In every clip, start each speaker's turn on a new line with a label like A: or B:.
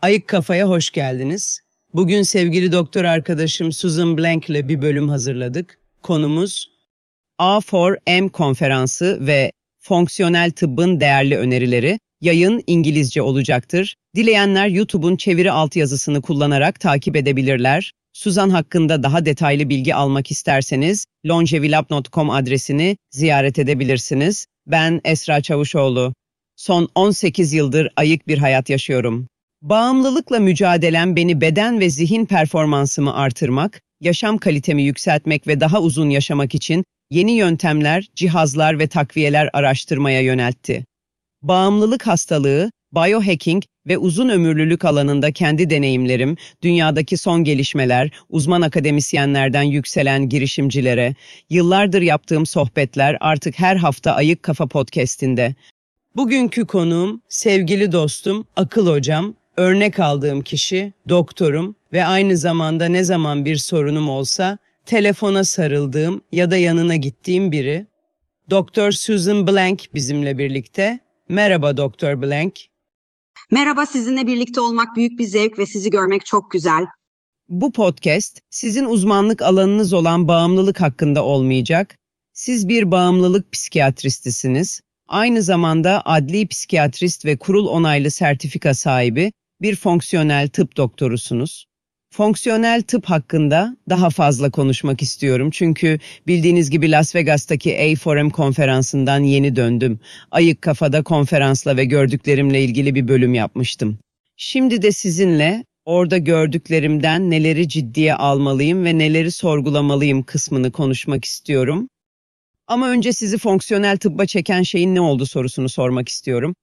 A: Ayık Kafa'ya hoş geldiniz. Bugün sevgili doktor arkadaşım Susan Blank ile bir bölüm hazırladık. Konumuz A4M konferansı ve fonksiyonel tıbbın değerli önerileri. Yayın İngilizce olacaktır. Dileyenler YouTube'un çeviri altyazısını kullanarak takip edebilirler. Susan hakkında daha detaylı bilgi almak isterseniz longevilab.com adresini ziyaret edebilirsiniz. Ben Esra Çavuşoğlu. Son 18 yıldır ayık bir hayat yaşıyorum. Bağımlılıkla mücadelem beni beden ve zihin performansımı artırmak, yaşam kalitemi yükseltmek ve daha uzun yaşamak için yeni yöntemler, cihazlar ve takviyeler araştırmaya yöneltti. Bağımlılık hastalığı, biohacking ve uzun ömürlülük alanında kendi deneyimlerim, dünyadaki son gelişmeler, uzman akademisyenlerden yükselen girişimcilere, yıllardır yaptığım sohbetler artık her hafta Ayık Kafa podcast'inde. Bugünkü konuğum, sevgili dostum, akıl hocam, örnek aldığım kişi, doktorum ve aynı zamanda ne zaman bir sorunum olsa telefona sarıldığım ya da yanına gittiğim biri. Doktor Susan Blank bizimle birlikte. Merhaba Doktor Blank.
B: Merhaba, sizinle birlikte olmak büyük bir zevk ve sizi görmek çok güzel.
A: Bu podcast sizin uzmanlık alanınız olan bağımlılık hakkında olmayacak. Siz bir bağımlılık psikiyatristisiniz. Aynı zamanda adli psikiyatrist ve kurul onaylı sertifika sahibi bir fonksiyonel tıp doktorusunuz. Fonksiyonel tıp hakkında daha fazla konuşmak istiyorum çünkü bildiğiniz gibi Las Vegas'taki A4M konferansından yeni döndüm. Ayık Kafada konferansla ve gördüklerimle ilgili bir bölüm yapmıştım. Şimdi de sizinle orada gördüklerimden neleri ciddiye almalıyım ve neleri sorgulamalıyım kısmını konuşmak istiyorum. Ama önce sizi fonksiyonel tıbba çeken şeyin ne oldu sorusunu sormak istiyorum.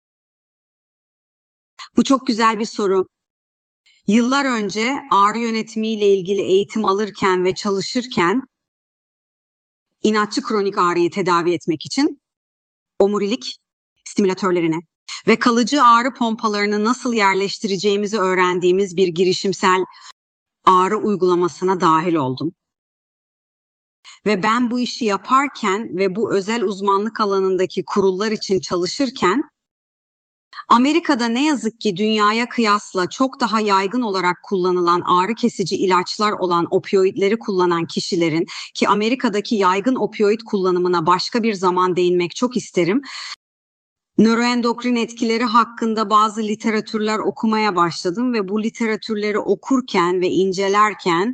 B: Bu çok güzel bir soru. Yıllar önce ağrı yönetimiyle ilgili eğitim alırken ve çalışırken inatçı kronik ağrıyı tedavi etmek için omurilik stimülatörlerine ve kalıcı ağrı pompalarını nasıl yerleştireceğimizi öğrendiğimiz bir girişimsel ağrı uygulamasına dahil oldum. Ve ben bu işi yaparken ve bu özel uzmanlık alanındaki kurullar için çalışırken Amerika'da ne yazık ki dünyaya kıyasla çok daha yaygın olarak kullanılan ağrı kesici ilaçlar olan opioidleri kullanan kişilerin, ki Amerika'daki yaygın opioid kullanımına başka bir zaman değinmek çok isterim, nöroendokrin etkileri hakkında bazı literatürler okumaya başladım ve bu literatürleri okurken ve incelerken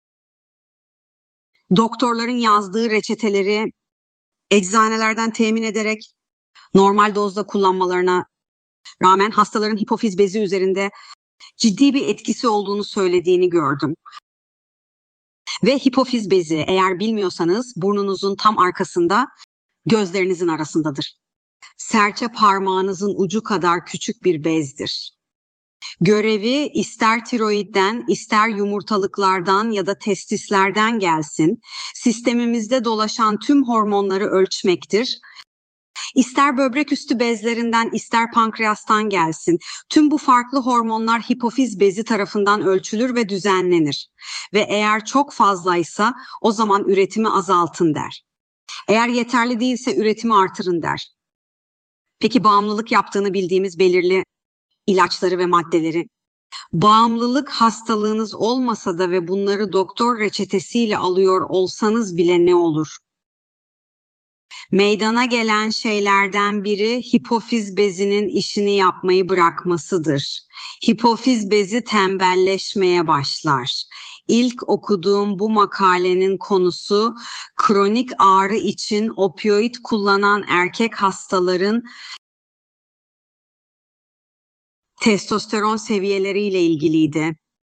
B: doktorların yazdığı reçeteleri eczanelerden temin ederek normal dozda kullanmalarına rağmen hastaların hipofiz bezi üzerinde ciddi bir etkisi olduğunu söylediğini gördüm. Ve hipofiz bezi, eğer bilmiyorsanız, burnunuzun tam arkasında, gözlerinizin arasındadır. Serçe parmağınızın ucu kadar küçük bir bezdir. Görevi ister tiroidden, ister yumurtalıklardan ya da testislerden gelsin, sistemimizde dolaşan tüm hormonları ölçmektir. İster böbrek üstü bezlerinden, ister pankreastan gelsin. Tüm bu farklı hormonlar hipofiz bezi tarafından ölçülür ve düzenlenir. Ve eğer çok fazlaysa o zaman üretimi azaltın der. Eğer yeterli değilse üretimi artırın der. Peki bağımlılık yaptığını bildiğimiz belirli ilaçları ve maddeleri, bağımlılık hastalığınız olmasa da ve bunları doktor reçetesiyle alıyor olsanız bile ne olur? Meydana gelen şeylerden biri hipofiz bezinin işini yapmayı bırakmasıdır. Hipofiz bezi tembelleşmeye başlar. İlk okuduğum bu makalenin konusu kronik ağrı için opioid kullanan erkek hastaların testosteron seviyeleriyle ilgiliydi.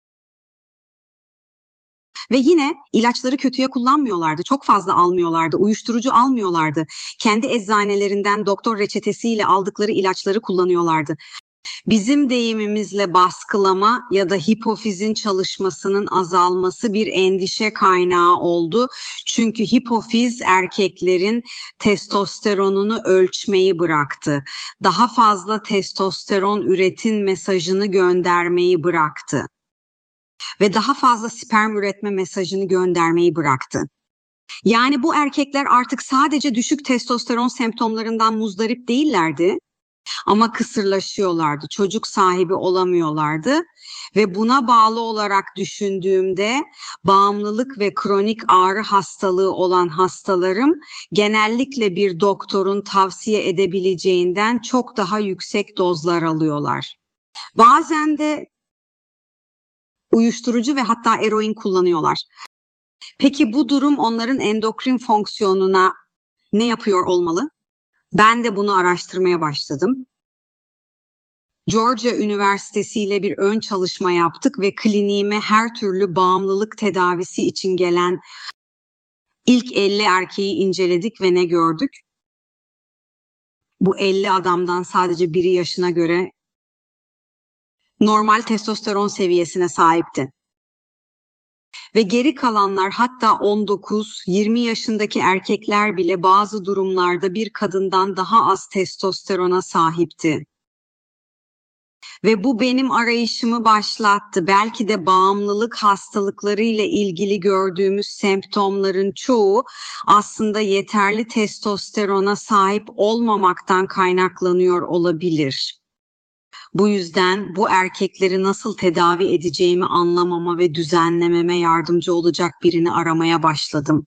B: Ve yine ilaçları kötüye kullanmıyorlardı, çok fazla almıyorlardı, uyuşturucu almıyorlardı. Kendi eczanelerinden doktor reçetesiyle aldıkları ilaçları kullanıyorlardı. Bizim deyimimizle baskılama ya da hipofizin çalışmasının azalması bir endişe kaynağı oldu. Çünkü hipofiz erkeklerin testosteronunu ölçmeyi bıraktı. Daha fazla testosteron üretin mesajını göndermeyi bıraktı. Ve daha fazla sperm üretme mesajını göndermeyi bıraktı. Yani bu erkekler artık sadece düşük testosteron semptomlarından muzdarip değillerdi. Ama kısırlaşıyorlardı, çocuk sahibi olamıyorlardı ve buna bağlı olarak düşündüğümde bağımlılık ve kronik ağrı hastalığı olan hastalarım genellikle bir doktorun tavsiye edebileceğinden çok daha yüksek dozlar alıyorlar. Bazen de uyuşturucu ve hatta eroin kullanıyorlar. Peki bu durum onların endokrin fonksiyonuna ne yapıyor olmalı? Ben de bunu araştırmaya başladım. Georgia Üniversitesi ile bir ön çalışma yaptık ve kliniğime her türlü bağımlılık tedavisi için gelen ilk 50 erkeği inceledik ve ne gördük? Bu 50 adamdan sadece biri yaşına göre normal testosteron seviyesine sahipti. Ve geri kalanlar, hatta 19-20 yaşındaki erkekler bile bazı durumlarda bir kadından daha az testosterona sahipti. Ve bu benim arayışımı başlattı. Belki de bağımlılık hastalıkları ile ilgili gördüğümüz semptomların çoğu aslında yeterli testosterona sahip olmamaktan kaynaklanıyor olabilir. Bu yüzden bu erkekleri nasıl tedavi edeceğimi anlamama ve düzenlememe yardımcı olacak birini aramaya başladım.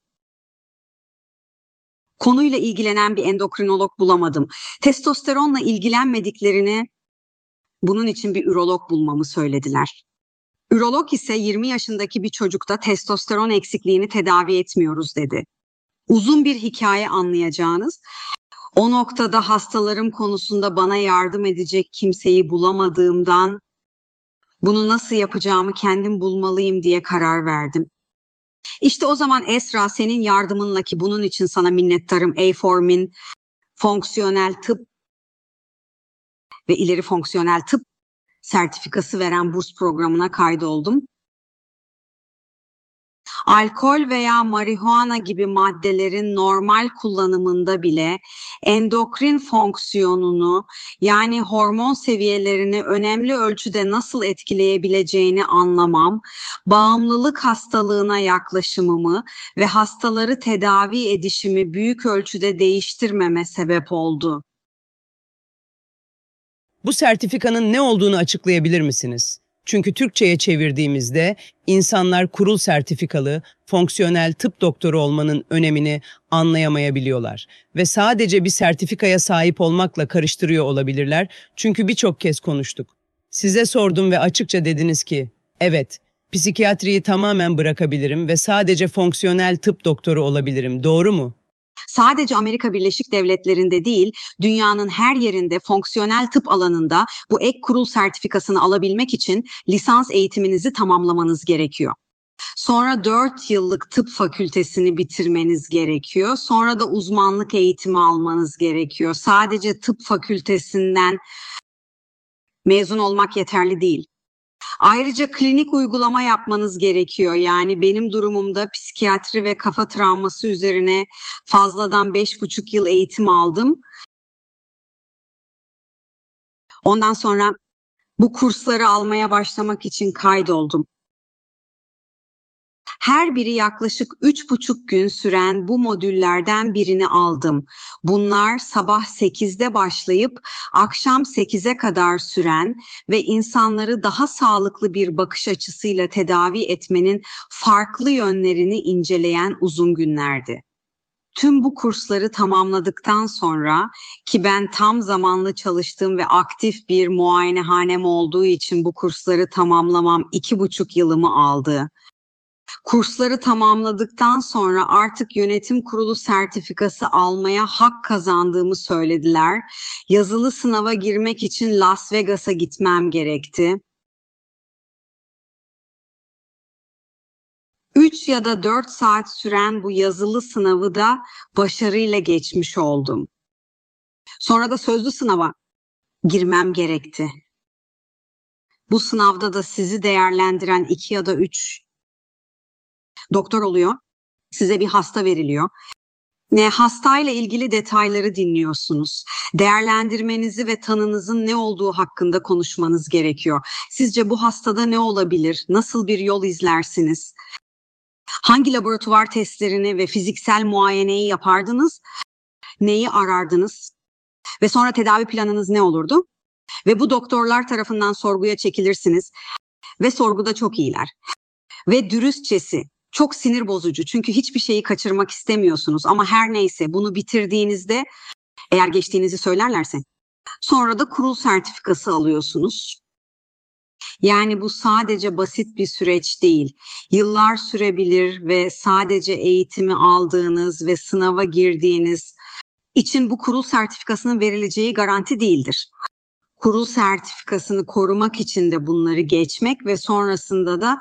B: Konuyla ilgilenen bir endokrinolog bulamadım. Testosteronla ilgilenmediklerini, bunun için bir ürolog bulmamı söylediler. Ürolog ise 20 yaşındaki bir çocukta testosteron eksikliğini tedavi etmiyoruz dedi. Uzun bir hikaye anlayacağınız. O noktada hastalarım konusunda bana yardım edecek kimseyi bulamadığımdan bunu nasıl yapacağımı kendim bulmalıyım diye karar verdim. İşte o zaman Esra, senin yardımınla, ki bunun için sana minnettarım, A4M'in fonksiyonel tıp ve ileri fonksiyonel tıp sertifikası veren burs programına kaydoldum. Alkol veya marihuana gibi maddelerin normal kullanımında bile endokrin fonksiyonunu, yani hormon seviyelerini önemli ölçüde nasıl etkileyebileceğini anlamam, bağımlılık hastalığına yaklaşımımı ve hastaları tedavi edişimi büyük ölçüde değiştirmeme sebep oldu.
A: Bu sertifikanın ne olduğunu açıklayabilir misiniz? Çünkü Türkçe'ye çevirdiğimizde insanlar kurul sertifikalı, fonksiyonel tıp doktoru olmanın önemini anlayamayabiliyorlar ve sadece bir sertifikaya sahip olmakla karıştırıyor olabilirler, çünkü birçok kez konuştuk. Size sordum ve açıkça dediniz ki, evet, psikiyatriyi tamamen bırakabilirim ve sadece fonksiyonel tıp doktoru olabilirim, doğru mu?
B: Sadece Amerika Birleşik Devletleri'nde değil, dünyanın her yerinde fonksiyonel tıp alanında bu ek kurul sertifikasını alabilmek için lisans eğitiminizi tamamlamanız gerekiyor. Sonra 4 yıllık tıp fakültesini bitirmeniz gerekiyor. Sonra da uzmanlık eğitimi almanız gerekiyor. Sadece tıp fakültesinden mezun olmak yeterli değil. Ayrıca klinik uygulama yapmanız gerekiyor. Yani benim durumumda psikiyatri ve kafa travması üzerine fazladan 5,5 yıl eğitim aldım. Ondan sonra bu kursları almaya başlamak için kaydoldum. Her biri yaklaşık 3,5 gün süren bu modüllerden birini aldım. Bunlar sabah 8'de başlayıp akşam 8'e kadar süren ve insanları daha sağlıklı bir bakış açısıyla tedavi etmenin farklı yönlerini inceleyen uzun günlerdi. Tüm bu kursları tamamladıktan sonra, ki ben tam zamanlı çalıştığım ve aktif bir muayenehanem olduğu için bu kursları tamamlamam 2,5 yılımı aldı. Kursları tamamladıktan sonra artık yönetim kurulu sertifikası almaya hak kazandığımı söylediler. Yazılı sınava girmek için Las Vegas'a gitmem gerekti. 3 ya da 4 saat süren bu yazılı sınavı da başarıyla geçmiş oldum. Sonra da sözlü sınava girmem gerekti. Bu sınavda da sizi değerlendiren 2 ya da 3 doktor oluyor. Size bir hasta veriliyor. Hastayla ilgili detayları dinliyorsunuz. Değerlendirmenizi ve tanınızın ne olduğu hakkında konuşmanız gerekiyor. Sizce bu hastada ne olabilir? Nasıl bir yol izlersiniz? Hangi laboratuvar testlerini ve fiziksel muayeneyi yapardınız? Neyi arardınız? Ve sonra tedavi planınız ne olurdu? Ve bu doktorlar tarafından sorguya çekilirsiniz. Ve sorguda çok iyiler. Ve dürüstçesi, çok sinir bozucu. Çünkü hiçbir şeyi kaçırmak istemiyorsunuz. Ama her neyse bunu bitirdiğinizde eğer geçtiğinizi söylerlerse sonra da kurul sertifikası alıyorsunuz. Yani bu sadece basit bir süreç değil. Yıllar sürebilir ve sadece eğitimi aldığınız ve sınava girdiğiniz için bu kurul sertifikasının verileceği garanti değildir. Kurul sertifikasını korumak için de bunları geçmek ve sonrasında da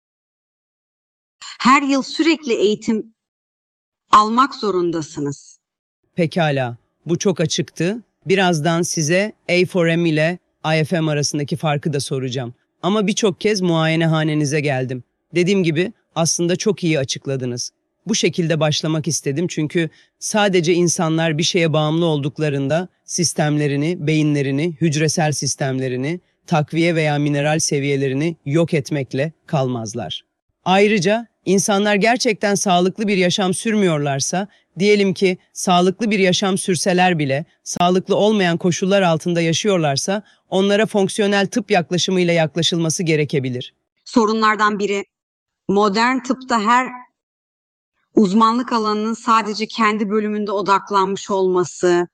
B: her yıl sürekli eğitim almak zorundasınız.
A: Pekala, bu çok açıktı. Birazdan size A4M ile IFM arasındaki farkı da soracağım. Ama birçok kez muayenehanenize geldim. Dediğim gibi aslında çok iyi açıkladınız. Bu şekilde başlamak istedim çünkü sadece insanlar bir şeye bağımlı olduklarında sistemlerini, beyinlerini, hücresel sistemlerini, takviye veya mineral seviyelerini yok etmekle kalmazlar. Ayrıca insanlar gerçekten sağlıklı bir yaşam sürmüyorlarsa, diyelim ki sağlıklı bir yaşam sürseler bile sağlıklı olmayan koşullar altında yaşıyorlarsa onlara fonksiyonel tıp yaklaşımıyla yaklaşılması gerekebilir.
B: Sorunlardan biri modern tıpta her uzmanlık alanının sadece kendi bölümünde odaklanmış olması.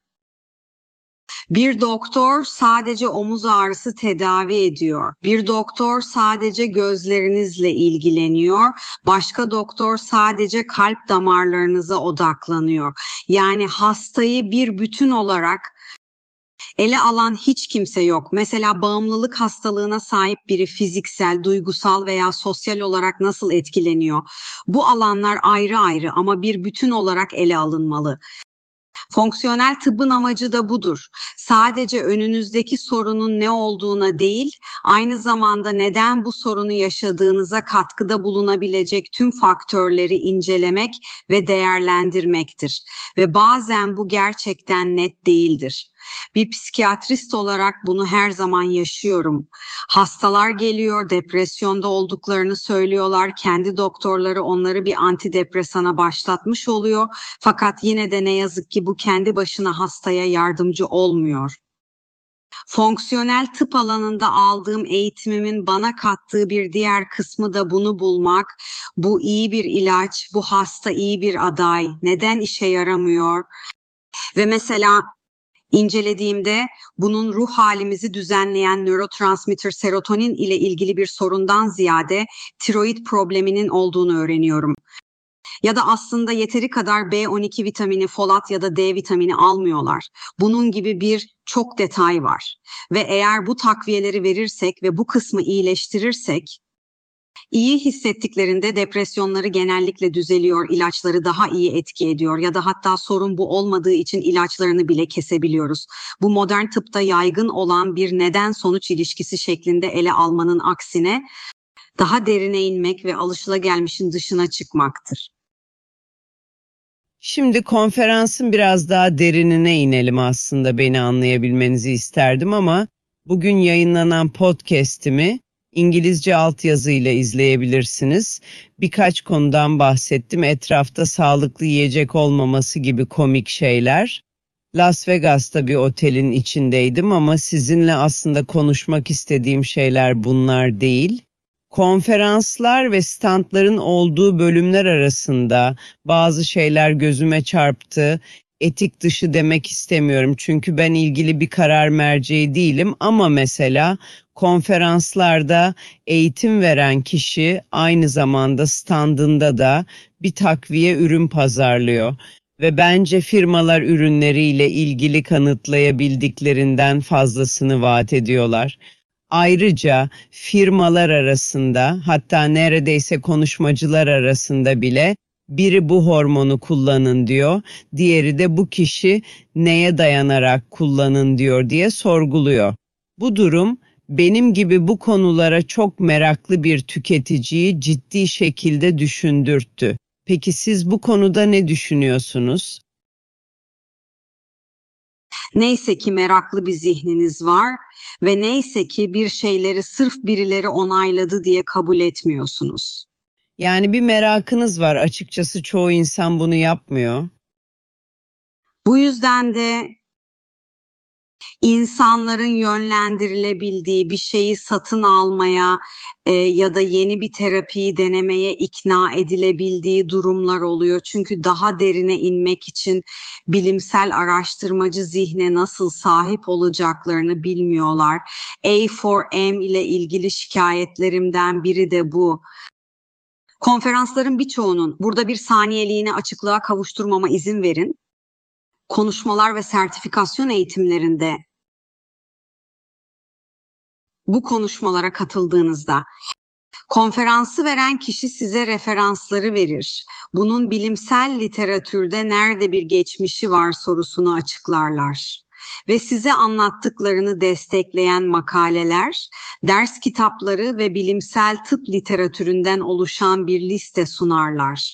B: Bir doktor sadece omuz ağrısı tedavi ediyor. Bir doktor sadece gözlerinizle ilgileniyor. Başka doktor sadece kalp damarlarınıza odaklanıyor. Yani hastayı bir bütün olarak ele alan hiç kimse yok. Mesela bağımlılık hastalığına sahip biri fiziksel, duygusal veya sosyal olarak nasıl etkileniyor? Bu alanlar ayrı ayrı ama bir bütün olarak ele alınmalı. Fonksiyonel tıbbın amacı da budur. Sadece önünüzdeki sorunun ne olduğuna değil, aynı zamanda neden bu sorunu yaşadığınıza katkıda bulunabilecek tüm faktörleri incelemek ve değerlendirmektir. Ve bazen bu gerçekten net değildir. Bir psikiyatrist olarak bunu her zaman yaşıyorum. Hastalar geliyor, depresyonda olduklarını söylüyorlar. Kendi doktorları onları bir antidepresana başlatmış oluyor. Fakat yine de ne yazık ki bu kendi başına hastaya yardımcı olmuyor. Fonksiyonel tıp alanında aldığım eğitimimin bana kattığı bir diğer kısmı da bunu bulmak. Bu iyi bir ilaç, bu hasta iyi bir aday. Neden işe yaramıyor? Ve mesela İncelediğimde bunun ruh halimizi düzenleyen nörotransmitter serotonin ile ilgili bir sorundan ziyade tiroid probleminin olduğunu öğreniyorum. Ya da aslında yeteri kadar B12 vitamini, folat ya da D vitamini almıyorlar. Bunun gibi çok detay var. Ve eğer bu takviyeleri verirsek ve bu kısmı iyileştirirsek, İyi hissettiklerinde depresyonları genellikle düzeliyor, ilaçları daha iyi etki ediyor ya da hatta sorun bu olmadığı için ilaçlarını bile kesebiliyoruz. Bu modern tıpta yaygın olan bir neden-sonuç ilişkisi şeklinde ele almanın aksine daha derine inmek ve alışılagelmişin dışına çıkmaktır.
A: Şimdi konferansın biraz daha derinine inelim aslında beni anlayabilmenizi isterdim ama bugün yayınlanan podcast'imi İngilizce altyazı ile izleyebilirsiniz. Birkaç konudan bahsettim. Etrafta sağlıklı yiyecek olmaması gibi komik şeyler. Las Vegas'ta bir otelin içindeydim ama sizinle aslında konuşmak istediğim şeyler bunlar değil. Konferanslar ve standların olduğu bölümler arasında bazı şeyler gözüme çarptı. Etik dışı demek istemiyorum çünkü ben ilgili bir karar merceği değilim ama mesela konferanslarda eğitim veren kişi aynı zamanda standında da bir takviye ürün pazarlıyor ve bence firmalar ürünleriyle ilgili kanıtlayabildiklerinden fazlasını vaat ediyorlar. Ayrıca firmalar arasında hatta neredeyse konuşmacılar arasında bile biri bu hormonu kullanın diyor, diğeri de bu kişi neye dayanarak kullanın diyor diye sorguluyor. Bu durum benim gibi bu konulara çok meraklı bir tüketiciyi ciddi şekilde düşündürttü. Peki siz bu konuda ne düşünüyorsunuz?
B: Neyse ki meraklı bir zihniniz var ve neyse ki bir şeyleri sırf birileri onayladı diye kabul etmiyorsunuz.
A: Yani bir merakınız var. Açıkçası çoğu insan bunu yapmıyor.
B: Bu yüzden de insanların yönlendirilebildiği bir şeyi satın almaya ya da yeni bir terapiyi denemeye ikna edilebildiği durumlar oluyor. Çünkü daha derine inmek için bilimsel araştırmacı zihne nasıl sahip olacaklarını bilmiyorlar. A4M ile ilgili şikayetlerimden biri de bu. Konferansların birçoğunun, burada bir saniyeliğine açıklığa kavuşturmama izin verin, konuşmalar ve sertifikasyon eğitimlerinde bu konuşmalara katıldığınızda konferansı veren kişi size referansları verir. Bunun bilimsel literatürde nerede bir geçmişi var sorusunu açıklarlar. Ve size anlattıklarını destekleyen makaleler, ders kitapları ve bilimsel tıp literatüründen oluşan bir liste sunarlar.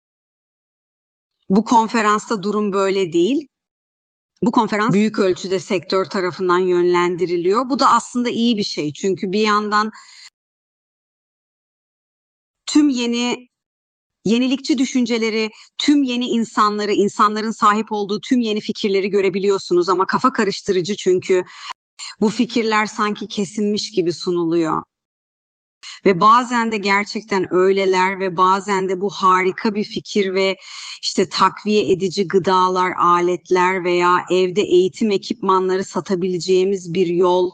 B: Bu konferansta durum böyle değil. Bu konferans büyük ölçüde sektör tarafından yönlendiriliyor. Bu da aslında iyi bir şey. Çünkü bir yandan tüm yenilikçi düşünceleri, tüm yeni insanları, insanların sahip olduğu tüm yeni fikirleri görebiliyorsunuz ama kafa karıştırıcı çünkü bu fikirler sanki kesinmiş gibi sunuluyor. Ve bazen de gerçekten öyleler ve bazen de bu harika bir fikir ve işte takviye edici gıdalar, aletler veya evde eğitim ekipmanları satabileceğimiz bir yol.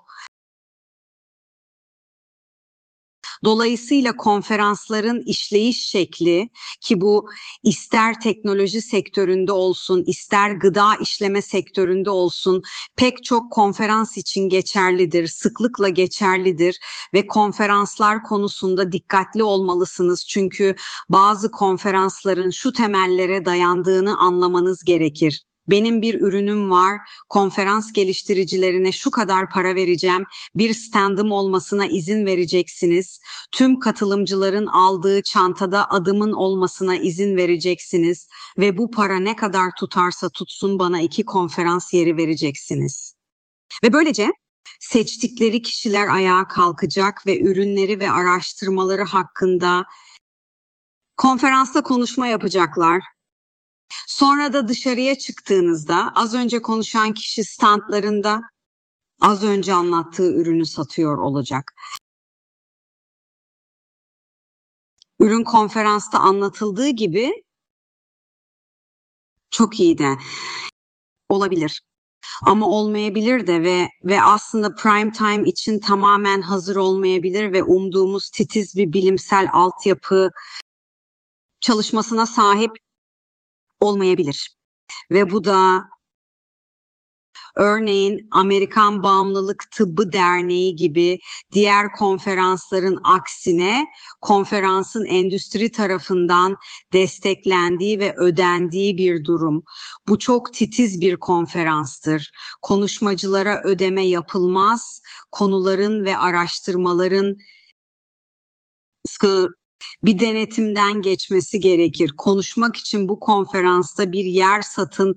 B: Dolayısıyla konferansların işleyiş şekli ki bu ister teknoloji sektöründe olsun, ister gıda işleme sektöründe olsun pek çok konferans için geçerlidir, sıklıkla geçerlidir ve konferanslar konusunda dikkatli olmalısınız. Çünkü bazı konferansların şu temellere dayandığını anlamanız gerekir. Benim bir ürünüm var, konferans geliştiricilerine şu kadar para vereceğim, bir standım olmasına izin vereceksiniz. Tüm katılımcıların aldığı çantada adımın olmasına izin vereceksiniz ve bu para ne kadar tutarsa tutsun bana 2 konferans yeri vereceksiniz. Ve böylece seçtikleri kişiler ayağa kalkacak ve ürünleri ve araştırmaları hakkında konferansta konuşma yapacaklar. Sonra da dışarıya çıktığınızda az önce konuşan kişi standlarında az önce anlattığı ürünü satıyor olacak. Ürün konferansta anlatıldığı gibi çok iyi de olabilir. Ama olmayabilir de ve aslında prime time için tamamen hazır olmayabilir ve umduğumuz titiz bir bilimsel altyapı çalışmasına sahip olmayabilir. Ve bu da örneğin Amerikan Bağımlılık Tıbbı Derneği gibi diğer konferansların aksine konferansın endüstri tarafından desteklendiği ve ödendiği bir durum. Bu çok titiz bir konferanstır. Konuşmacılara ödeme yapılmaz. Konuların ve araştırmaların sıkı bir denetimden geçmesi gerekir. Konuşmak için bu konferansta bir yer satın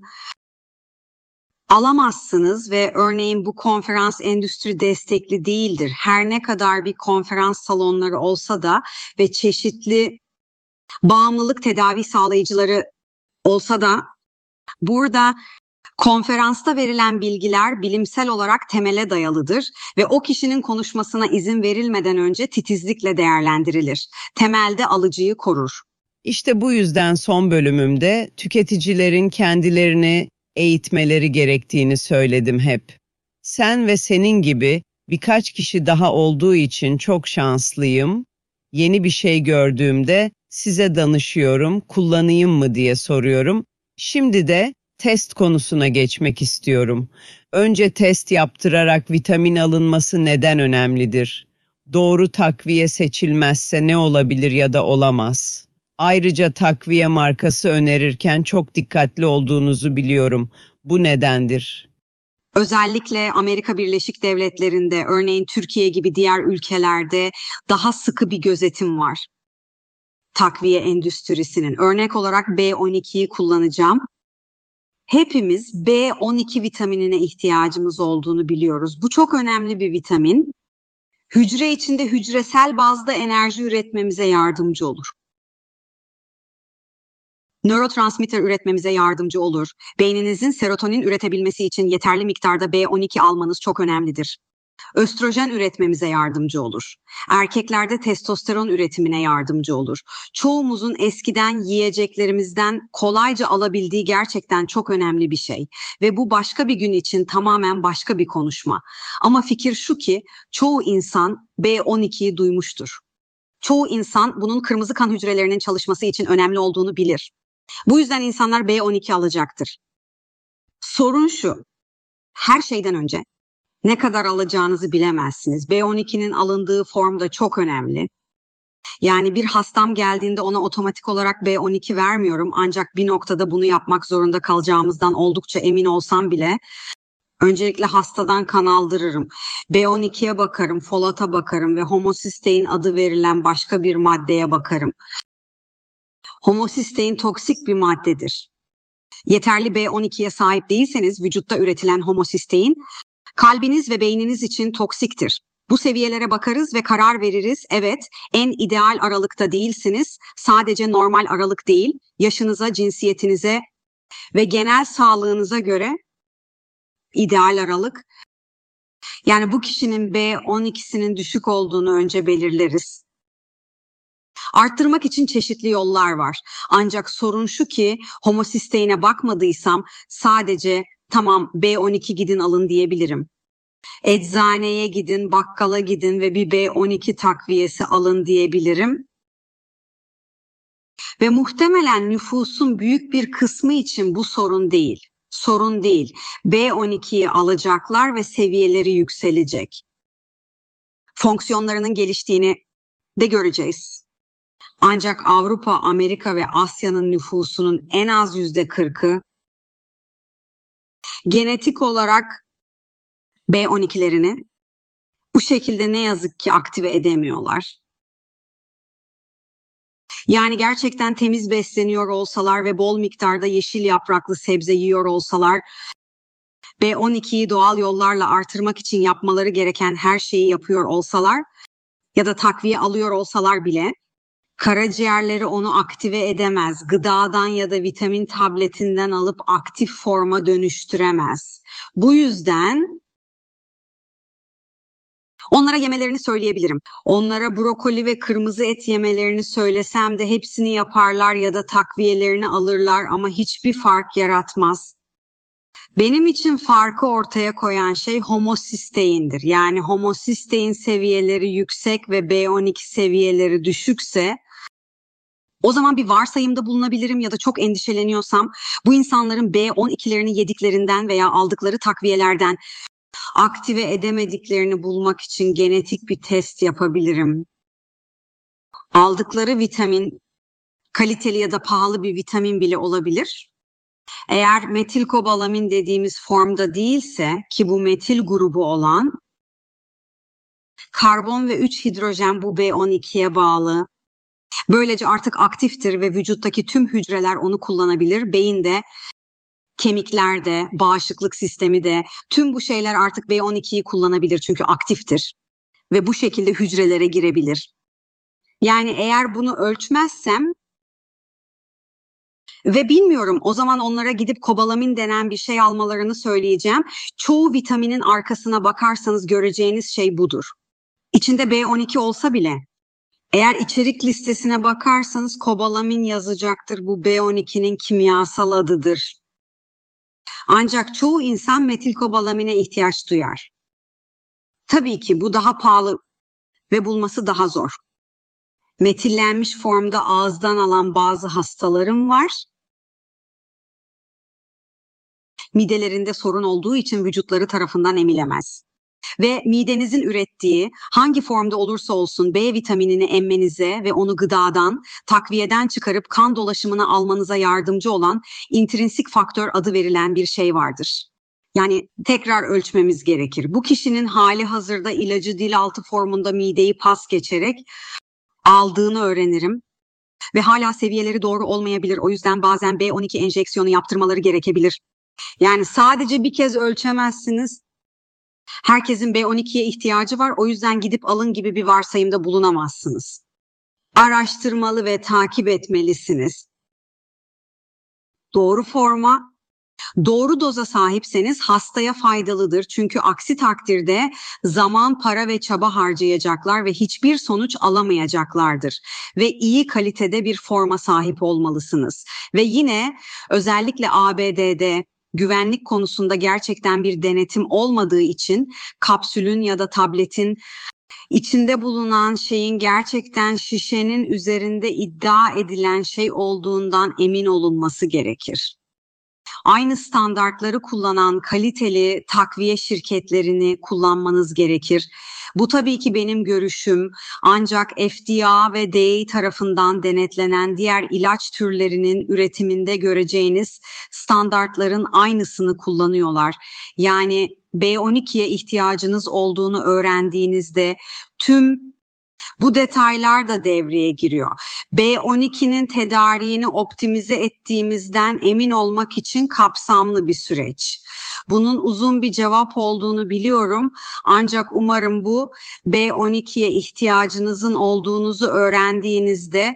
B: alamazsınız ve örneğin bu konferans endüstri destekli değildir. Her ne kadar bir konferans salonları olsa da ve çeşitli bağımlılık tedavi sağlayıcıları olsa da burada konferansta verilen bilgiler bilimsel olarak temele dayalıdır ve o kişinin konuşmasına izin verilmeden önce titizlikle değerlendirilir. Temelde alıcıyı korur.
A: İşte bu yüzden son bölümümde tüketicilerin kendilerini eğitmeleri gerektiğini söyledim hep. Sen ve senin gibi birkaç kişi daha olduğu için çok şanslıyım. Yeni bir şey gördüğümde size danışıyorum, kullanayım mı diye soruyorum. Şimdi de test konusuna geçmek istiyorum. Önce test yaptırarak vitamin alınması neden önemlidir? Doğru takviye seçilmezse ne olabilir ya da olamaz? Ayrıca takviye markası önerirken çok dikkatli olduğunuzu biliyorum. Bu nedendir?
B: Özellikle Amerika Birleşik Devletleri'nde, örneğin Türkiye gibi diğer ülkelerde daha sıkı bir gözetim var takviye endüstrisinin. Örnek olarak B12'yi kullanacağım. Hepimiz B12 vitaminine ihtiyacımız olduğunu biliyoruz. Bu çok önemli bir vitamin. Hücre içinde hücresel bazda enerji üretmemize yardımcı olur. nörotransmitter üretmemize yardımcı olur. Beyninizin serotonin üretebilmesi için yeterli miktarda B12 almanız çok önemlidir. Östrojen üretmemize yardımcı olur. Erkeklerde testosteron üretimine yardımcı olur. Çoğumuzun eskiden yiyeceklerimizden kolayca alabildiği gerçekten çok önemli bir şey. Ve bu başka bir gün için tamamen başka bir konuşma. Ama fikir şu ki çoğu insan B12'yi duymuştur. Çoğu insan bunun kırmızı kan hücrelerinin çalışması için önemli olduğunu bilir. Bu yüzden insanlar B12 alacaktır. Sorun şu, her şeyden önce ne kadar alacağınızı bilemezsiniz. B12'nin alındığı form da çok önemli. Yani bir hastam geldiğinde ona otomatik olarak B12 vermiyorum. Ancak bir noktada bunu yapmak zorunda kalacağımızdan oldukça emin olsam bile öncelikle hastadan kan aldırırım. B12'ye bakarım, folata bakarım ve homosistein adı verilen başka bir maddeye bakarım. Homosistein toksik bir maddedir. Yeterli B12'ye sahip değilseniz vücutta üretilen homosistein kalbiniz ve beyniniz için toksiktir. Bu seviyelere bakarız ve karar veririz. Evet, en ideal aralıkta değilsiniz. Sadece normal aralık değil, yaşınıza, cinsiyetinize ve genel sağlığınıza göre ideal aralık. Yani bu kişinin B12'sinin düşük olduğunu önce belirleriz. Arttırmak için çeşitli yollar var. Ancak sorun şu ki homosisteine bakmadıysam sadece tamam B12 gidin alın diyebilirim. Eczaneye gidin, bakkala gidin ve bir B12 takviyesi alın diyebilirim. Ve muhtemelen nüfusun büyük bir kısmı için bu sorun değil. Sorun değil. B12'yi alacaklar ve seviyeleri yükselecek. Fonksiyonlarının geliştiğini de göreceğiz. Ancak Avrupa, Amerika ve Asya'nın nüfusunun en az %40'ı genetik olarak B12'lerini bu şekilde ne yazık ki aktive edemiyorlar. Yani gerçekten temiz besleniyor olsalar ve bol miktarda yeşil yapraklı sebze yiyor olsalar, B12'yi doğal yollarla artırmak için yapmaları gereken her şeyi yapıyor olsalar ya da takviye alıyor olsalar bile karaciğerleri onu aktive edemez. Gıdadan ya da vitamin tabletinden alıp aktif forma dönüştüremez. Bu yüzden onlara yemelerini söyleyebilirim. Onlara brokoli ve kırmızı et yemelerini söylesem de hepsini yaparlar ya da takviyelerini alırlar ama hiçbir fark yaratmaz. Benim için farkı ortaya koyan şey homosisteindir. Yani homosistein seviyeleri yüksek ve B12 seviyeleri düşükse o zaman bir varsayımda bulunabilirim ya da çok endişeleniyorsam bu insanların B12'lerini yediklerinden veya aldıkları takviyelerden aktive edemediklerini bulmak için genetik bir test yapabilirim. Aldıkları vitamin kaliteli ya da pahalı bir vitamin bile olabilir. Eğer metilkobalamin dediğimiz formda değilse ki bu metil grubu olan karbon ve 3 hidrojen bu B12'ye bağlı. Böylece artık aktiftir ve vücuttaki tüm hücreler onu kullanabilir. Beyinde, kemiklerde, bağışıklık sistemi de tüm bu şeyler artık B12'yi kullanabilir çünkü aktiftir. Ve bu şekilde hücrelere girebilir. Yani eğer bunu ölçmezsem ve bilmiyorum o zaman onlara gidip kobalamin denen bir şey almalarını söyleyeceğim. Çoğu vitaminin arkasına bakarsanız göreceğiniz şey budur. İçinde B12 olsa bile eğer içerik listesine bakarsanız kobalamin yazacaktır. Bu B12'nin kimyasal adıdır. Ancak çoğu insan metilkobalamine ihtiyaç duyar. Tabii ki bu daha pahalı ve bulması daha zor. Metillenmiş formda ağızdan alan bazı hastalarım var. Midelerinde sorun olduğu için vücutları tarafından emilemez. Ve midenizin ürettiği hangi formda olursa olsun B vitaminini emmenize ve onu gıdadan, takviyeden çıkarıp kan dolaşımına almanıza yardımcı olan intrinsik faktör adı verilen bir şey vardır. Yani tekrar ölçmemiz gerekir. Bu kişinin hali hazırda ilacı dil altı formunda mideyi pas geçerek aldığını öğrenirim. Ve hala seviyeleri doğru olmayabilir. O yüzden bazen B12 enjeksiyonu yaptırmaları gerekebilir. Yani sadece bir kez ölçemezsiniz. Herkesin B12'ye ihtiyacı var. O yüzden gidip alın gibi bir varsayımda bulunamazsınız. Araştırmalı ve takip etmelisiniz. doğru forma, doğru doza sahipseniz hastaya faydalıdır. Çünkü aksi takdirde zaman, para ve çaba harcayacaklar ve hiçbir sonuç alamayacaklardır. Ve iyi kalitede bir forma sahip olmalısınız. Ve yine özellikle ABD'de güvenlik konusunda gerçekten bir denetim olmadığı için kapsülün ya da tabletin içinde bulunan şeyin gerçekten şişenin üzerinde iddia edilen şey olduğundan emin olunması gerekir. Aynı standartları kullanan kaliteli takviye şirketlerini kullanmanız gerekir. Bu tabii ki benim görüşüm, ancak FDA ve DEA tarafından denetlenen diğer ilaç türlerinin üretiminde göreceğiniz standartların aynısını kullanıyorlar. Yani B12'ye ihtiyacınız olduğunu öğrendiğinizde tüm bu detaylar da devreye giriyor. B12'nin tedariğini optimize ettiğimizden emin olmak için kapsamlı bir süreç. Bunun uzun bir cevap olduğunu biliyorum. Ancak umarım bu B12'ye ihtiyacınızın olduğunuzu öğrendiğinizde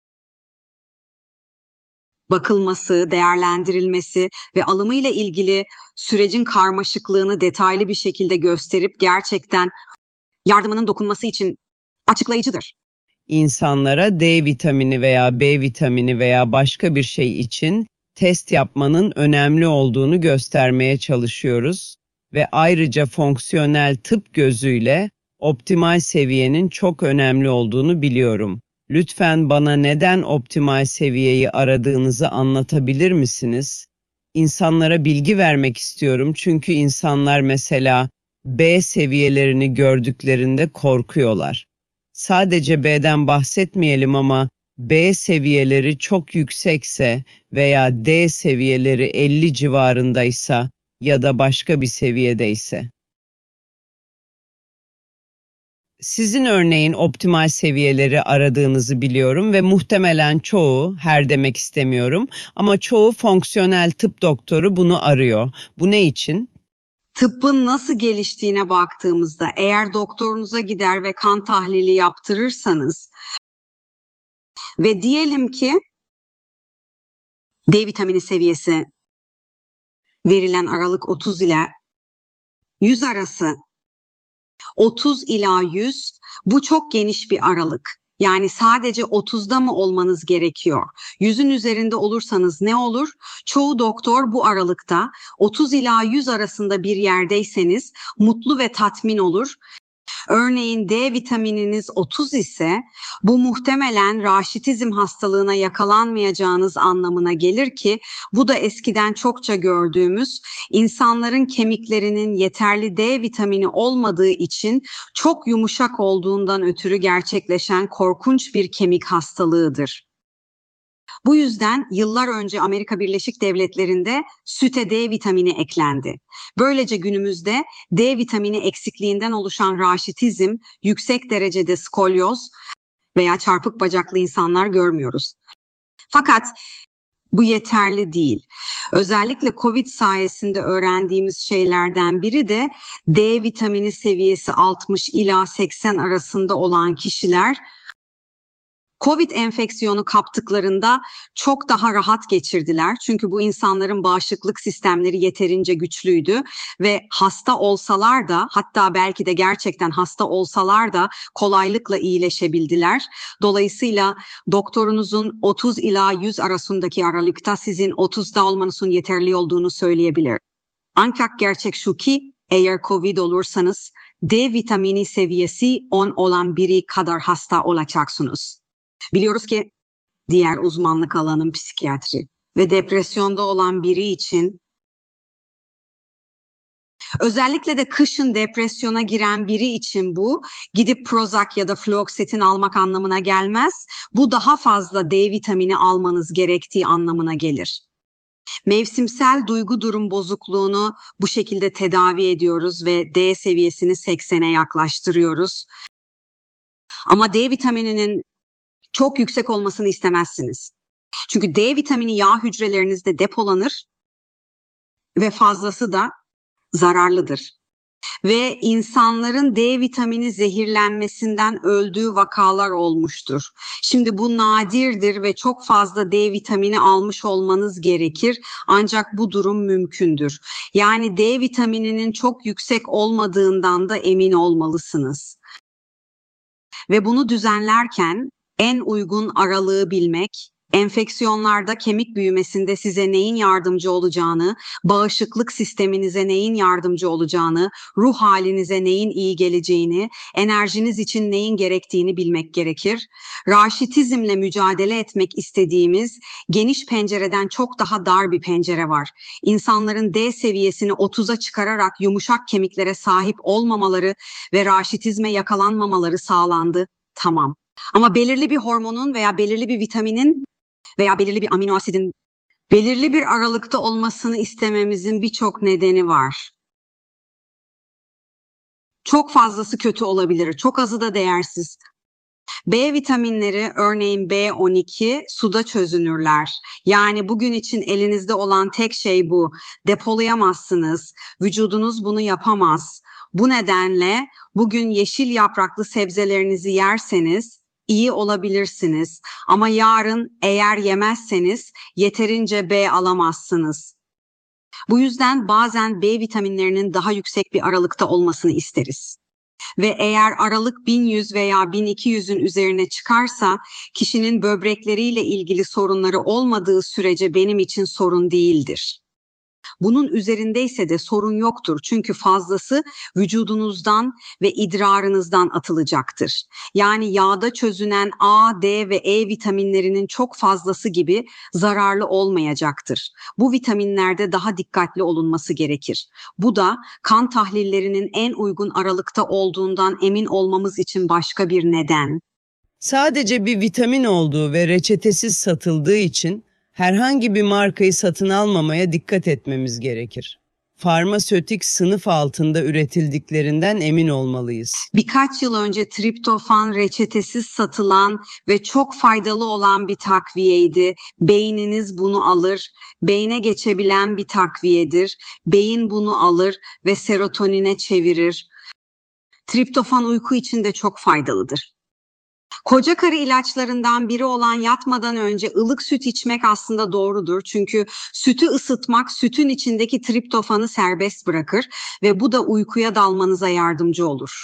B: bakılması, değerlendirilmesi ve alımıyla ilgili sürecin karmaşıklığını detaylı bir şekilde gösterip gerçekten yardımının dokunması için açıklayıcıdır.
A: İnsanlara D vitamini veya B vitamini veya başka bir şey için test yapmanın önemli olduğunu göstermeye çalışıyoruz ve ayrıca fonksiyonel tıp gözüyle optimal seviyenin çok önemli olduğunu biliyorum. Lütfen bana neden optimal seviyeyi aradığınızı anlatabilir misiniz? İnsanlara bilgi vermek istiyorum çünkü insanlar mesela B seviyelerini gördüklerinde korkuyorlar. Sadece B'den bahsetmeyelim ama B seviyeleri çok yüksekse veya D seviyeleri 50 civarındaysa ya da başka bir seviyedeyse. Sizin örneğin optimal seviyeleri aradığınızı biliyorum ve muhtemelen çoğu, her demek istemiyorum ama çoğu fonksiyonel tıp doktoru bunu arıyor. Bu ne için?
B: Tıbbın nasıl geliştiğine baktığımızda eğer doktorunuza gider ve kan tahlili yaptırırsanız ve diyelim ki D vitamini seviyesi verilen aralık 30 ile 100 arası, 30 ila 100 bu çok geniş bir aralık. Yani sadece 30'da mı olmanız gerekiyor? 100'ün üzerinde olursanız ne olur? Çoğu doktor bu aralıkta 30 ila 100 arasında bir yerdeyseniz mutlu ve tatmin olur. Örneğin D vitamininiz 30 ise bu muhtemelen raşitizm hastalığına yakalanmayacağınız anlamına gelir ki bu da eskiden çokça gördüğümüz insanların kemiklerinin yeterli D vitamini olmadığı için çok yumuşak olduğundan ötürü gerçekleşen korkunç bir kemik hastalığıdır. Bu yüzden yıllar önce Amerika Birleşik Devletleri'nde süte D vitamini eklendi. Böylece günümüzde D vitamini eksikliğinden oluşan raşitizm, yüksek derecede skolyoz veya çarpık bacaklı insanlar görmüyoruz. Fakat bu yeterli değil. Özellikle COVID sayesinde öğrendiğimiz şeylerden biri de D vitamini seviyesi 60 ila 80 arasında olan kişiler COVID enfeksiyonu kaptıklarında çok daha rahat geçirdiler. Çünkü bu insanların bağışıklık sistemleri yeterince güçlüydü ve hasta olsalar da, hatta belki de gerçekten hasta olsalar da kolaylıkla iyileşebildiler. Dolayısıyla doktorunuzun 30 ila 100 arasındaki aralıkta sizin 30'da olmanızın yeterli olduğunu söyleyebilir. Ancak gerçek şu ki eğer COVID olursanız D vitamini seviyesi 10 olan biri kadar hasta olacaksınız. Biliyoruz ki diğer uzmanlık alanım psikiyatri ve depresyonda olan biri için, özellikle de kışın depresyona giren biri için bu gidip Prozac ya da Fluoxetine almak anlamına gelmez. Bu daha fazla D vitamini almanız gerektiği anlamına gelir. Mevsimsel duygu durum bozukluğunu bu şekilde tedavi ediyoruz ve D seviyesini 80'e yaklaştırıyoruz. Ama D vitamininin çok yüksek olmasını istemezsiniz. Çünkü D vitamini yağ hücrelerinizde depolanır ve fazlası da zararlıdır. ve insanların D vitamini zehirlenmesinden öldüğü vakalar olmuştur. Şimdi bu nadirdir ve çok fazla D vitamini almış olmanız gerekir. Ancak bu durum mümkündür. Yani D vitamininin çok yüksek olmadığından da emin olmalısınız. Ve bunu düzenlerken en uygun aralığı bilmek, enfeksiyonlarda kemik büyümesinde size neyin yardımcı olacağını, bağışıklık sisteminize neyin yardımcı olacağını, ruh halinize neyin iyi geleceğini, enerjiniz için neyin gerektiğini bilmek gerekir. Raşitizmle mücadele etmek istediğimiz geniş pencereden çok daha dar bir pencere var. İnsanların D seviyesini 30'a çıkararak yumuşak kemiklere sahip olmamaları ve raşitizme yakalanmamaları sağlandı. Tamam. Ama belirli bir hormonun veya belirli bir vitaminin veya belirli bir amino asidin belirli bir aralıkta olmasını istememizin birçok nedeni var. Çok fazlası kötü olabilir, çok azı da değersiz. B vitaminleri, örneğin B12, suda çözünürler. Yani bugün için elinizde olan tek şey bu. Depolayamazsınız. Vücudunuz bunu yapamaz. Bu nedenle bugün yeşil yapraklı sebzelerinizi yerseniz iyi olabilirsiniz. Ama yarın eğer yemezseniz yeterince B alamazsınız. Bu yüzden bazen B vitaminlerinin daha yüksek bir aralıkta olmasını isteriz. Ve eğer aralık 1100 veya 1200'ün üzerine çıkarsa kişinin böbrekleriyle ilgili sorunları olmadığı sürece benim için sorun değildir. Bunun üzerindeyse de sorun yoktur. Çünkü fazlası vücudunuzdan ve idrarınızdan atılacaktır. Yani yağda çözünen A, D ve E vitaminlerinin çok fazlası gibi zararlı olmayacaktır. Bu vitaminlerde daha dikkatli olunması gerekir. Bu da kan tahlillerinin en uygun aralıkta olduğundan emin olmamız için başka bir neden.
A: Sadece bir vitamin olduğu ve reçetesiz satıldığı için herhangi bir markayı satın almamaya dikkat etmemiz gerekir. Farmasötik sınıf altında üretildiklerinden emin olmalıyız.
B: Birkaç yıl önce triptofan reçetesiz satılan ve çok faydalı olan bir takviyeydi. Beyniniz bunu alır, beyne geçebilen bir takviyedir. Beyin bunu alır ve serotonine çevirir. Triptofan uyku için de çok faydalıdır. Koca karı ilaçlarından biri olan yatmadan önce ılık süt içmek aslında doğrudur. Çünkü sütü ısıtmak sütün içindeki triptofanı serbest bırakır ve bu da uykuya dalmanıza yardımcı olur.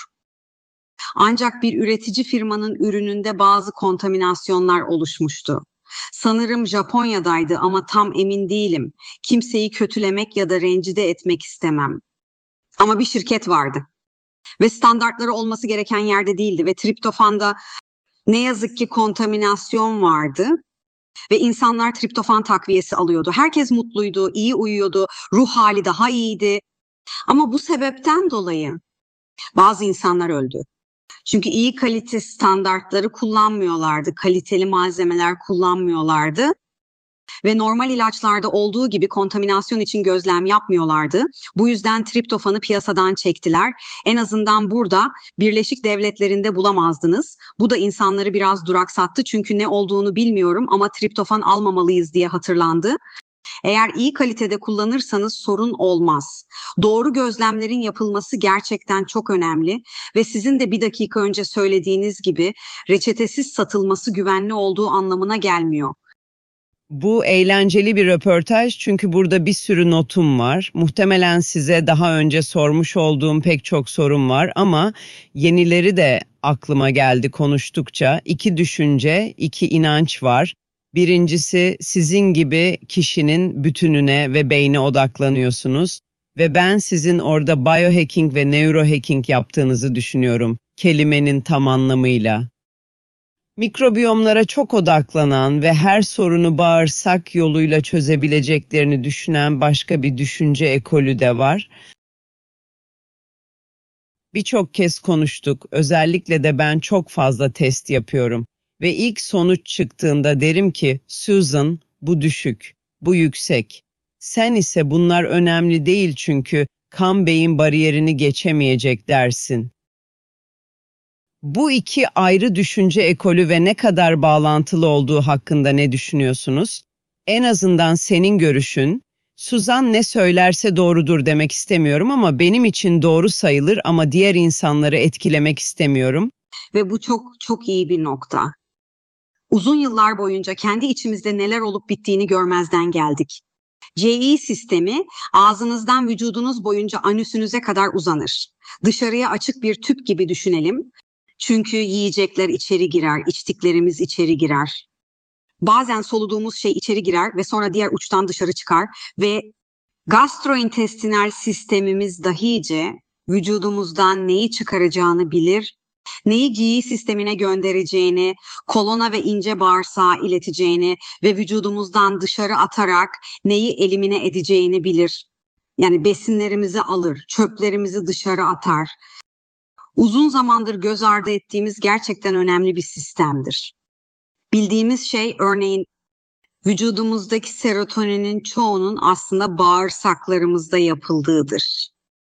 B: Ancak bir üretici firmanın ürününde bazı kontaminasyonlar oluşmuştu. Sanırım Japonya'daydı ama tam emin değilim. Kimseyi kötülemek ya da rencide etmek istemem. Ama bir şirket vardı ve standartları olması gereken yerde değildi ve triptofanda ne yazık ki kontaminasyon vardı ve insanlar triptofan takviyesi alıyordu. Herkes mutluydu, iyi uyuyordu, ruh hali daha iyiydi. Ama bu sebepten dolayı bazı insanlar öldü. Çünkü iyi kalite standartları kullanmıyorlardı, kaliteli malzemeler kullanmıyorlardı. Ve normal ilaçlarda olduğu gibi kontaminasyon için gözlem yapmıyorlardı. Bu yüzden triptofanı piyasadan çektiler. En azından burada Birleşik Devletleri'nde bulamazdınız. Bu da insanları biraz duraksattı çünkü ne olduğunu bilmiyorum ama triptofan almamalıyız diye hatırlandı. Eğer iyi kalitede kullanırsanız sorun olmaz. Doğru gözlemlerin yapılması gerçekten çok önemli ve sizin de bir dakika önce söylediğiniz gibi reçetesiz satılması güvenli olduğu anlamına gelmiyor.
A: Bu eğlenceli bir röportaj çünkü burada bir sürü notum var. Muhtemelen size daha önce sormuş olduğum pek çok sorum var ama yenileri de aklıma geldi konuştukça. 2 düşünce, 2 inanç var. Birincisi sizin gibi kişinin bütününe ve beyne odaklanıyorsunuz ve ben sizin orada biohacking ve neurohacking yaptığınızı düşünüyorum kelimenin tam anlamıyla. Mikrobiyomlara çok odaklanan ve her sorunu bağırsak yoluyla çözebileceklerini düşünen başka bir düşünce ekolü de var. Birçok kez konuştuk, özellikle de ben çok fazla test yapıyorum. Ve ilk sonuç çıktığında derim ki, Susan, bu düşük, bu yüksek. Sen ise bunlar önemli değil çünkü kan beyin bariyerini geçemeyecek dersin. Bu iki ayrı düşünce ekolü ve ne kadar bağlantılı olduğu hakkında ne düşünüyorsunuz? En azından senin görüşün, Suzan ne söylerse doğrudur demek istemiyorum ama benim için doğru sayılır ama diğer insanları etkilemek istemiyorum.
B: Ve bu çok çok iyi bir nokta. Uzun yıllar boyunca kendi içimizde neler olup bittiğini görmezden geldik. CI sistemi ağzınızdan vücudunuz boyunca anüsünüze kadar uzanır. Dışarıya açık bir tüp gibi düşünelim. Çünkü yiyecekler içeri girer, içtiklerimiz içeri girer. Bazen soluduğumuz şey içeri girer ve sonra diğer uçtan dışarı çıkar ve gastrointestinal sistemimiz dahice vücudumuzdan neyi çıkaracağını bilir, neyi GI sistemine göndereceğini, kolona ve ince bağırsağa ileteceğini ve vücudumuzdan dışarı atarak neyi elimine edeceğini bilir. Yani besinlerimizi alır, çöplerimizi dışarı atar. Uzun zamandır göz ardı ettiğimiz gerçekten önemli bir sistemdir. Bildiğimiz şey örneğin vücudumuzdaki serotoninin çoğunun aslında bağırsaklarımızda yapıldığıdır.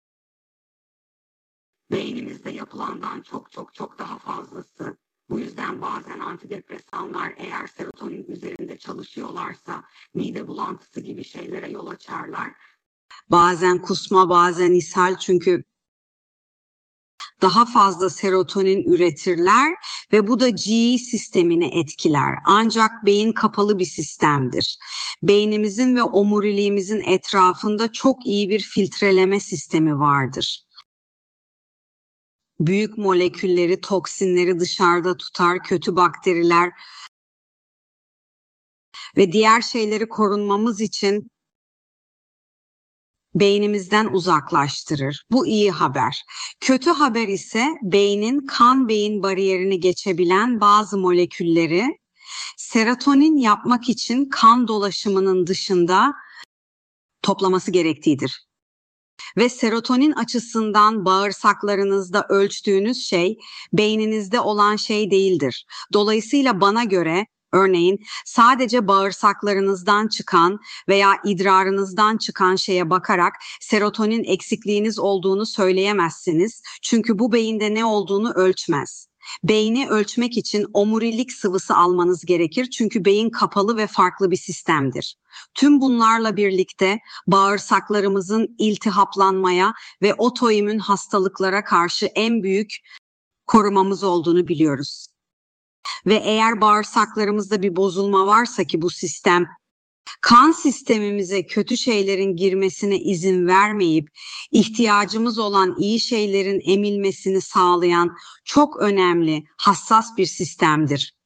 B: Beynimizde yapılandan çok çok çok daha fazlası. Bu yüzden bazen antidepresanlar eğer serotonin üzerinde çalışıyorlarsa mide bulantısı gibi şeylere yol açarlar. Bazen kusma, bazen ishal çünkü daha fazla serotonin üretirler ve bu da GI sistemini etkiler. Ancak beyin kapalı bir sistemdir. Beynimizin ve omuriliğimizin etrafında çok iyi bir filtreleme sistemi vardır. Büyük molekülleri, toksinleri dışarıda tutar, kötü bakteriler ve diğer şeyleri korunmamız için beynimizden uzaklaştırır. Bu iyi haber. Kötü haber ise beynin kan-beyin bariyerini geçebilen bazı molekülleri serotonin yapmak için kan dolaşımının dışında toplaması gerektiğidir. Ve serotonin açısından bağırsaklarınızda ölçtüğünüz şey beyninizde olan şey değildir. Dolayısıyla bana göre örneğin sadece bağırsaklarınızdan çıkan veya idrarınızdan çıkan şeye bakarak serotonin eksikliğiniz olduğunu söyleyemezsiniz. Çünkü bu beyinde ne olduğunu ölçmez. Beyni ölçmek için omurilik sıvısı almanız gerekir çünkü beyin kapalı ve farklı bir sistemdir. Tüm bunlarla birlikte bağırsaklarımızın iltihaplanmaya ve otoimmün hastalıklara karşı en büyük korumamız olduğunu biliyoruz. Ve eğer bağırsaklarımızda bir bozulma varsa ki bu sistem kan sistemimize kötü şeylerin girmesine izin vermeyip ihtiyacımız olan iyi şeylerin emilmesini sağlayan çok önemli, hassas bir sistemdir.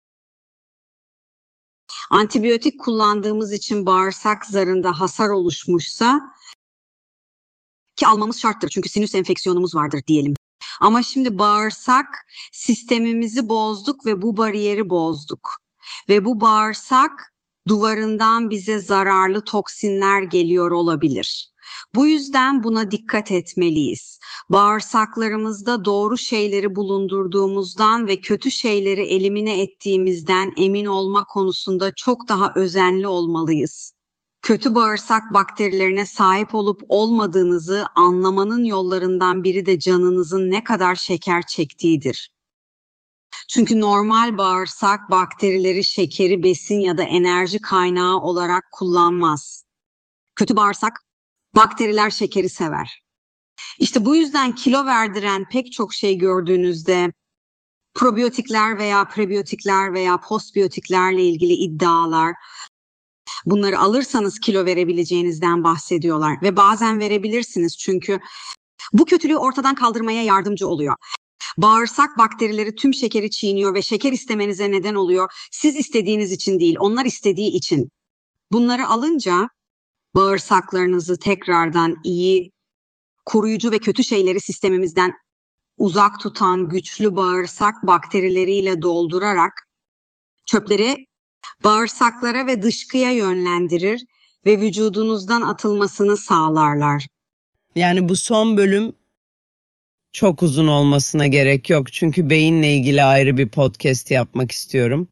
B: Antibiyotik kullandığımız için bağırsak zarında hasar oluşmuşsa ki almamız şarttır çünkü sinüs enfeksiyonumuz vardır diyelim. Ama şimdi bağırsak sistemimizi bozduk ve bu bariyeri bozduk. Ve bu bağırsak duvarından bize zararlı toksinler geliyor olabilir. Bu yüzden buna dikkat etmeliyiz. Bağırsaklarımızda doğru şeyleri bulundurduğumuzdan ve kötü şeyleri elimine ettiğimizden emin olma konusunda çok daha özenli olmalıyız. Kötü bağırsak bakterilerine sahip olup olmadığınızı anlamanın yollarından biri de canınızın ne kadar şeker çektiğidir. Çünkü normal bağırsak bakterileri şekeri besin ya da enerji kaynağı olarak kullanmaz. Kötü bağırsak bakteriler şekeri sever. İşte bu yüzden kilo verdiren pek çok şey gördüğünüzde probiyotikler veya prebiyotikler veya postbiyotiklerle ilgili iddialar, bunları alırsanız kilo verebileceğinizden bahsediyorlar ve bazen verebilirsiniz çünkü bu kötülüğü ortadan kaldırmaya yardımcı oluyor. Bağırsak bakterileri tüm şekeri çiğniyor ve şeker istemenize neden oluyor. Siz istediğiniz için değil, onlar istediği için. Bunları alınca bağırsaklarınızı tekrardan iyi, koruyucu ve kötü şeyleri sistemimizden uzak tutan güçlü bağırsak bakterileriyle doldurarak çöpleri bağırsaklara ve dışkıya yönlendirir ve vücudunuzdan atılmasını sağlarlar.
A: Yani bu son bölüm çok uzun olmasına gerek yok. Çünkü beyinle ilgili ayrı bir podcast yapmak istiyorum.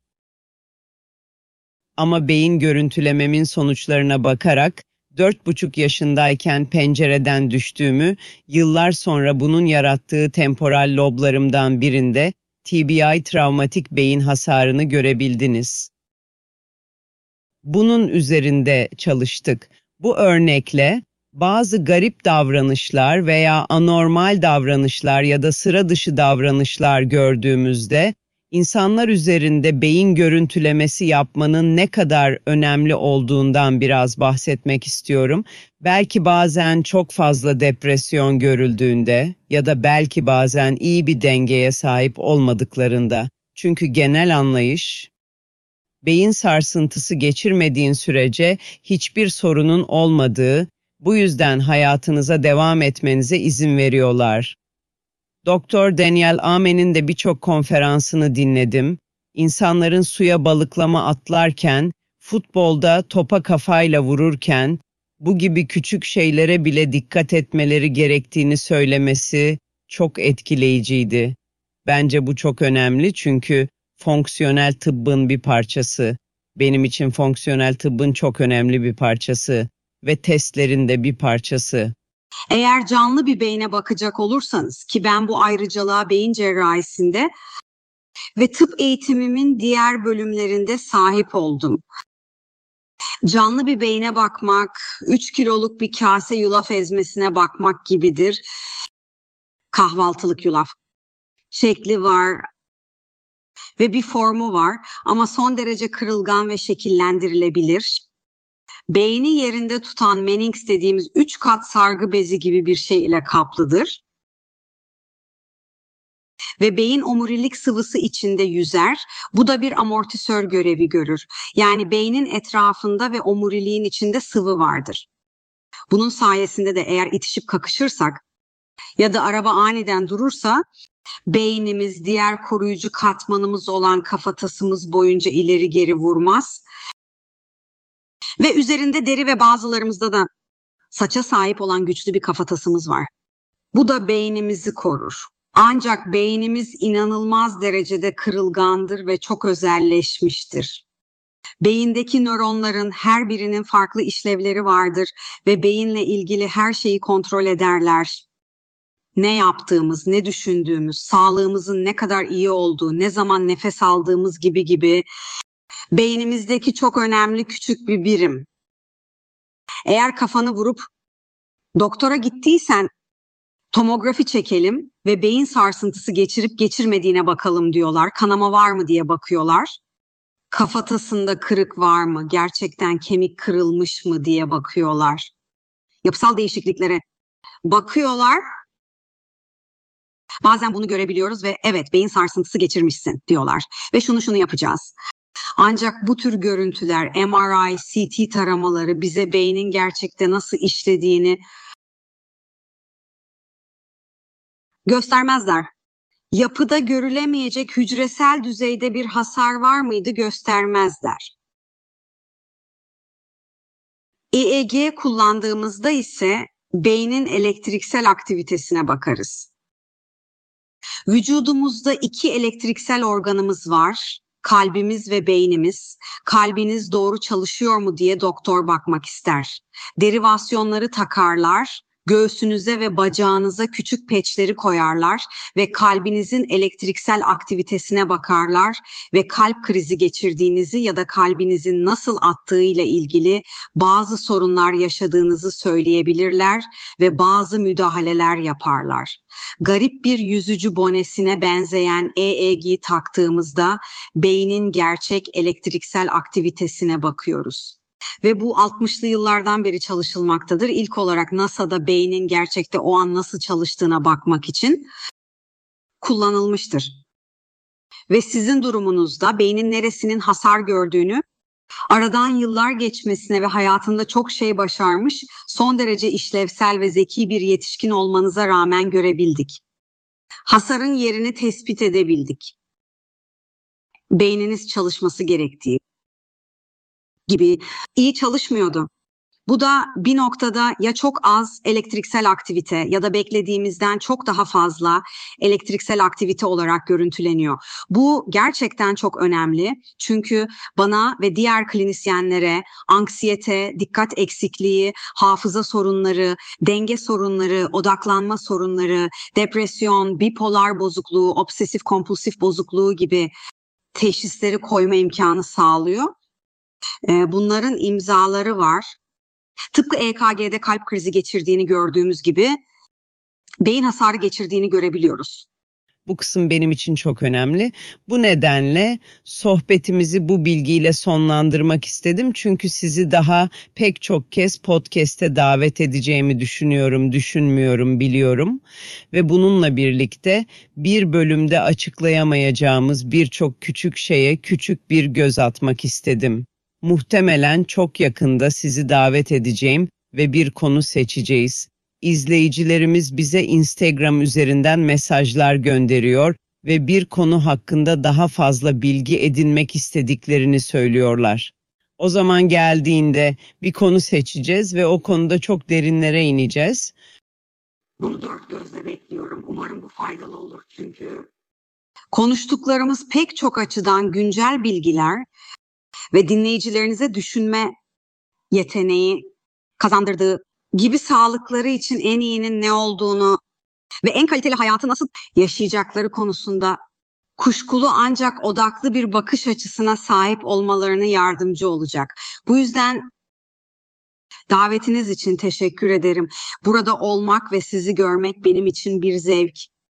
A: Ama beyin görüntülememin sonuçlarına bakarak 4,5 yaşındayken pencereden düştüğümü, yıllar sonra bunun yarattığı temporal loblarımdan birinde TBI travmatik beyin hasarını görebildiniz. Bunun üzerinde çalıştık. Bu örnekle bazı garip davranışlar veya anormal davranışlar ya da sıra dışı davranışlar gördüğümüzde insanlar üzerinde beyin görüntülemesi yapmanın ne kadar önemli olduğundan biraz bahsetmek istiyorum. Belki bazen çok fazla depresyon görüldüğünde ya da belki bazen iyi bir dengeye sahip olmadıklarında. Çünkü genel anlayış, beyin sarsıntısı geçirmediğin sürece hiçbir sorunun olmadığı, bu yüzden hayatınıza devam etmenize izin veriyorlar. Doktor Daniel Amen'in de birçok konferansını dinledim. İnsanların suya balıklama atlarken, futbolda topa kafayla vururken, bu gibi küçük şeylere bile dikkat etmeleri gerektiğini söylemesi çok etkileyiciydi. Bence bu çok önemli çünkü fonksiyonel tıbbın bir parçası. Benim için fonksiyonel tıbbın çok önemli bir parçası ve testlerin de bir parçası.
B: Eğer canlı bir beyne bakacak olursanız, ki ben bu ayrıcalığa beyin cerrahisinde ve tıp eğitimimin diğer bölümlerinde sahip oldum. Canlı bir beyne bakmak, 3 kiloluk bir kase yulaf ezmesine bakmak gibidir. Kahvaltılık yulaf. Şekli var ve bir formu var ama son derece kırılgan ve şekillendirilebilir. Beyni yerinde tutan meninx dediğimiz 3 kat sargı bezi gibi bir şey ile kaplıdır. Ve beyin omurilik sıvısı içinde yüzer. Bu da bir amortisör görevi görür. Yani beynin etrafında ve omuriliğin içinde sıvı vardır. Bunun sayesinde de eğer itişip kakışırsak ya da araba aniden durursa beynimiz diğer koruyucu katmanımız olan kafatasımız boyunca ileri geri vurmaz. Ve üzerinde deri ve bazılarımızda da saça sahip olan güçlü bir kafatasımız var. Bu da beynimizi korur. Ancak beynimiz inanılmaz derecede kırılgandır ve çok özelleşmiştir. Beyindeki nöronların her birinin farklı işlevleri vardır ve beyinle ilgili her şeyi kontrol ederler. Ne yaptığımız, ne düşündüğümüz, sağlığımızın ne kadar iyi olduğu, ne zaman nefes aldığımız gibi beynimizdeki çok önemli küçük bir birim. Eğer kafanı vurup doktora gittiysen tomografi çekelim ve beyin sarsıntısı geçirip geçirmediğine bakalım diyorlar. Kanama var mı diye bakıyorlar. Kafatasında kırık var mı? Gerçekten kemik kırılmış mı diye bakıyorlar. Yapısal değişikliklere bakıyorlar. Bazen bunu görebiliyoruz ve evet beyin sarsıntısı geçirmişsin diyorlar. Ve şunu yapacağız. Ancak bu tür görüntüler, MRI, CT taramaları bize beynin gerçekte nasıl işlediğini göstermezler. Yapıda görülemeyecek hücresel düzeyde bir hasar var mıydı göstermezler. EEG kullandığımızda ise beynin elektriksel aktivitesine bakarız. Vücudumuzda 2 elektriksel organımız var. Kalbimiz ve beynimiz. Kalbiniz doğru çalışıyor mu diye doktor bakmak ister. Derivasyonları takarlar. Göğsünüze ve bacağınıza küçük peçleri koyarlar ve kalbinizin elektriksel aktivitesine bakarlar ve kalp krizi geçirdiğinizi ya da kalbinizin nasıl attığıyla ilgili bazı sorunlar yaşadığınızı söyleyebilirler ve bazı müdahaleler yaparlar. Garip bir yüzücü bonesine benzeyen EEG taktığımızda beynin gerçek elektriksel aktivitesine bakıyoruz. Ve bu 60'lı yıllardan beri çalışılmaktadır. İlk olarak NASA'da beynin gerçekte o an nasıl çalıştığına bakmak için kullanılmıştır. Ve sizin durumunuzda beynin neresinin hasar gördüğünü aradan yıllar geçmesine ve hayatında çok şey başarmış, son derece işlevsel ve zeki bir yetişkin olmanıza rağmen görebildik. Hasarın yerini tespit edebildik. Beyniniz çalışması gerektiği gibi iyi çalışmıyordu. Bu da bir noktada ya çok az elektriksel aktivite ya da beklediğimizden çok daha fazla elektriksel aktivite olarak görüntüleniyor. Bu gerçekten çok önemli çünkü bana ve diğer klinisyenlere anksiyete, dikkat eksikliği, hafıza sorunları, denge sorunları, odaklanma sorunları, depresyon, bipolar bozukluğu, obsesif kompulsif bozukluğu gibi teşhisleri koyma imkanı sağlıyor. Bunların imzaları var. Tıpkı EKG'de kalp krizi geçirdiğini gördüğümüz gibi beyin hasarı geçirdiğini görebiliyoruz.
A: Bu kısım benim için çok önemli. Bu nedenle sohbetimizi bu bilgiyle sonlandırmak istedim. Çünkü sizi daha pek çok kez podcast'e davet edeceğimi düşünmüyorum, biliyorum. Ve bununla birlikte bir bölümde açıklayamayacağımız birçok küçük şeye küçük bir göz atmak istedim. Muhtemelen çok yakında sizi davet edeceğim ve bir konu seçeceğiz. İzleyicilerimiz bize Instagram üzerinden mesajlar gönderiyor ve bir konu hakkında daha fazla bilgi edinmek istediklerini söylüyorlar. O zaman geldiğinde bir konu seçeceğiz ve o konuda çok derinlere ineceğiz.
B: Bunu dört gözle bekliyorum. Umarım bu faydalı olur çünkü konuştuklarımız pek çok açıdan güncel bilgiler ve dinleyicilerinize düşünme yeteneği kazandırdığı gibi sağlıkları için en iyinin ne olduğunu ve en kaliteli hayatı nasıl yaşayacakları konusunda kuşkulu ancak odaklı bir bakış açısına sahip olmalarına yardımcı olacak. Bu yüzden davetiniz için teşekkür ederim. Burada olmak ve sizi görmek benim için bir zevk.